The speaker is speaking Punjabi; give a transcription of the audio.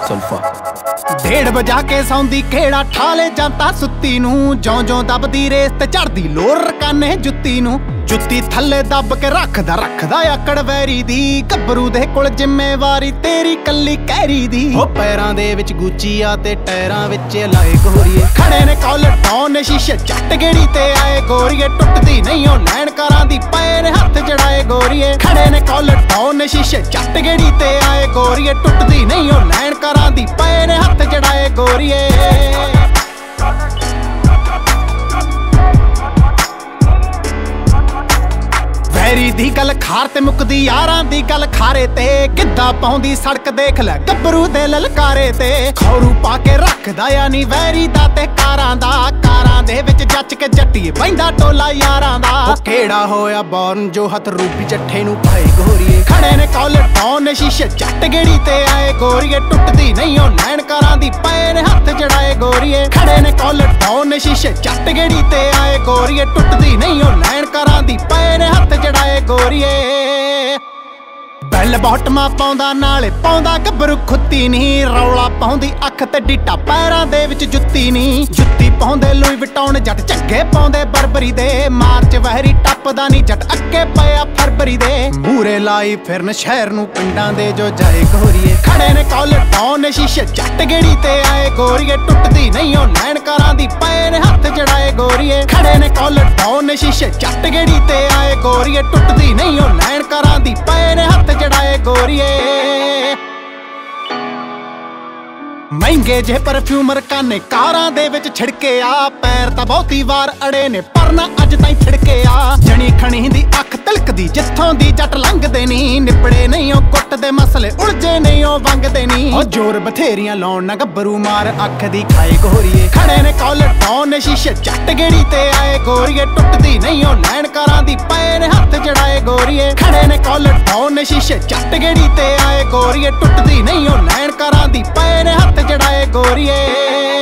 ਸੁਲਫਾ 1:30 ਵਜਾ ਕੇ ਸੌਂਦੀ ਖੇੜਾ ਠਾਲੇ ਜਾਂਦਾ ਸੁੱਤੀ ਨੂੰ ਜਿਉਂ ਜਿਉਂ ਦਬਦੀ ਰੇਸ ਤੇ ਝੜਦੀ ਲੋਰ ਰਕਾਨੇ ਜੁੱਤੀ ਨੂੰ ਜੁੱਤੀ ਥੱਲੇ ਦੱਬ ਕੇ ਰੱਖਦਾ ਆਕੜ ਵੈਰੀ ਦੀ ਗੱਭਰੂ ਦੇ ਕੋਲ ਜ਼ਿੰਮੇਵਾਰੀ ਤੇਰੀ ਕੱਲੀ ਕਹਿਰੀ ਦੀ ਉਹ ਪੈਰਾਂ ਦੇ ਵਿੱਚ ਗੁੱਚੀ ਆ ਤੇ ਟਾਇਰਾਂ ਵਿੱਚ ਲਾਏ ਗੋਰੀਏ ਖੜੇ ਨੇ ਕਾਲਰ ਡਾਊਨ ਨੇ ਸ਼ੀਸ਼ੇ ਚੱਟ ਗੇੜੀ ਤੇ ਆਏ ਗੋਰੀਏ ਟੁੱਟਦੀ ਨਹੀਂ ਉਹ ਲੈਣ ਕਰਾਂ ਦੀ ਪਏ ਨੇ ਹੱਥ ਜੜਾਏ ਗੋਰੀਏ ਖੜੇ ਨੇ ਕਾਲਰ ਡਾਊਨ ਨੇ ਸ਼ੀਸ਼ੇ ਚੱਟ ਗੇੜੀ ਤੇ ਆਏ ਗੋਰੀਏ ਟੁੱਟਦੀ ਨਹੀਂ ਉਹ ਲੈਣ ਕਰਾਂ ਦੀ ਪਏ ਨੇ ਹੱਥ ਜੜਾਏ ਗੋਰੀਏ ਵੈਰੀ ਦੀ ਗੱਲ ਖਾਰ ਤੇ ਮੁੱਕਦੀ ਯਾਰਾਂ ਦੀ ਗੱਲ ਖਾਰੇ ਤੇ ਕਿੱਦਾਂ ਪਾਉਂਦੀ ਸੜਕ ਦੇਖ ਲੈ ਗੱਭਰੂ ਦੇ ਲਲਕਾਰੇ ਤੇ ਖੌਰੂ ਪਾ ਕੇ ਰੱਖਦਾ ਆ ਨੀ ਵੈਰੀ ਦਾ ਤੇ ਕਾਰਾਂ ਦੇ ਵਿੱਚ ਜੱਚ ਕੇ ਜੱਟੀਏ ਬੈਂਦਾ ਟੋਲਾ ਯਾਰਾਂ ਦਾ ਉਹ ਕਿਹੜਾ ਹੋਇਆ ਬੌਰਨ ਜੋ ਹੱਥ ਰੂਪੀ ਚੱਠੇ ਨੂੰ ਪਾਏ ਗੋਰੀਏ ਖੜੇ ਨੇ ਕਾਲਰ ਡਾਊਨ ਨੇ ਸ਼ੀਸ਼ੇ ਚੱਟ ਗੇੜੀ ਤੇ ਆਏ ਗੋਰੀਏ ਟੁੱਟਦੀ ਨਹੀਂ ਉਹ ਲੈਣ ਕਰਾਂ ਦੀ ਪਏ ਨੇ ਹੱਥ ਜੜਾਏ ਗੋਰੀਏ ਖੜੇ ਨੇ ਕਾਲਰ ਡਾਊਨ ਨੇ ਸ਼ੀਸ਼ੇ ਚੱਟ ਗੇੜੀ ਤੇ ਆਏ ਗੋਰੀਏ ਟੁੱਟਦੀ ਨਹੀਂ ਉਹ ਲੈਣ ਕਰਾਂ ਦੀ ਪਏ ਨੇ ਹੱਥ ਜੜਾਏ ਗੋਰੀਏ ਬੈਲ ਬਾਟਮਾਂ ਪਾਉਂਦਾ ਨਾਲੇ ਪਾਉਂਦਾ ਗੱਭਰੂ ਖੁੱਤੀ ਨਹੀਂ ਰੌਲਾ ਪਾਉਂਦੀ ਅੱਖ ਤੇ ਡੀਟਾ ਪੈਰਾਂ ਦੇ ਵਿੱਚ ਜੁੱਤੀ ਨਹੀਂ ਜੁੱਤੀ ਪਾਉਂਦੇ ਲੂਈ ਵਿਟਾਉਣ ਜੱਟ ਝੱਗੇ ਪਾਉਂਦੇ ਬਰਬਰੀ ਦੇ ਮਾਰਚ ਵਹਿਰੀ ਟੱਪਦਾ ਨਹੀਂ ਜੱਟ ਅੱਗੇ ਪਿਆ ਫਰਵਰੀ ਦੇ ਮੂਰੇ ਲਾਈ ਫਿਰਨ ਸ਼ਹਿਰ ਨੂੰ ਪਿੰਡਾਂ ਦੇ ਜੋ ਜਾਏ ਗੋਰੀਏ ਖੜੇ ਨੇ ਕਾਲਰ ਡਾਊਨ ਨੇ ਸ਼ੀਸ਼ੇ ਜੱਟ ਗੇੜੀ ਤੇ ਆਏ ਗੋਰੀਏ ਟੁੱਟਦੀ ਨਹੀਂ ਉਹ ਲੈਣ ਕਰਾਂ ਦੀ ਪਏ ਨੇ ਹੱਥ ਜੜਾਏ ਗੋਰੀਏ ਖੜੇ ਨੇ ਕਾਲਰ ਡਾਊਨ ਨੇ ਸ਼ੀਸ਼ੇ ਜੱਟ ਗੇੜੀ ਤੇ ਆਏ ਗੋਰੀਏ ਟੁੱਟਦੀ ਨਹੀਂ ਉਹ ਲੈਣ ਕਰਾਂ ਦੀ ਪਏ ਨੇ ਹੱਥ ਜੜਾਏ ਗੋਰੀਏ ਮਹਿੰਗੇ ਜੇ ਪਰਫਿਊਮਰ ਕਾਨੇ ਕਾਰਾਂ ਦੇ ਵਿੱਚ ਛਿੜਕੇ ਆ ਪੈਰ ਤਾਂ ਬਹੁਤੀ ਵਾਰ ਅੜੇ ਨੇ ਪਰ ਨਾ ਅੱਜ ਤਾਈਂ ਛਿੜਕੇ ਆ ਜਣੀ ਖਣੀ ਦੀ ਅੱਖ ਤਿਲਕਦੀ ਜਿੱਥੋਂ ਦੀ ਜੱਟ ਲੰਘਦੇ ਨਹੀਂ ਨਿਪੜੇ ਨਹੀਂ ਉਹ ਕੁੱਟ ਦੇ ਮਸਲੇ ਉਲਝੇ ਨਹੀਂ ਉਹ ਵੰਗਦੇ ਨਹੀਂ ਉਹ ਜ਼ੋਰ ਬਥੇਰੀਆਂ ਲਾਉਣ ਨਾ ਗੱਭਰੂ ਮਾਰ ਅੱਖ ਦੀ ਖਾਏ ਗੋਰੀਏ ਖੜੇ ਨੇ ਕਾਲਰ ਡਾਊਨ ਨੇ ਸ਼ੀਸ਼ੇ ਜੱਟ ਗੇੜੀ ਤੇ ਆਏ ਗੋਰੀਏ ਟੁੱਟਦੀ ਨਹੀਂ ਉਹ ਲੈਣ ਕਰਾਂ ਦੀ ਪਏ ਨੇ ਹੱਥ ਜੜਾਏ ਗੋਰੀਏ ਖੜੇ ਨੇ ਕਾਲਰ ਡਾਊਨ ਨੇ ਸ਼ੀਸ਼ੇ ਜੱਟ ਗੇੜੀ ਤੇ ਆਏ ਗੋਰੀਏ ਟੁੱਟਦੀ ਨਹੀਂ ਉਹ ਲੈਣ ਕਰਾਂ ਦੀ ਪਏ ਨੇ ਹੱਥ ਜੜਾਏ ਗੋਰੀਏ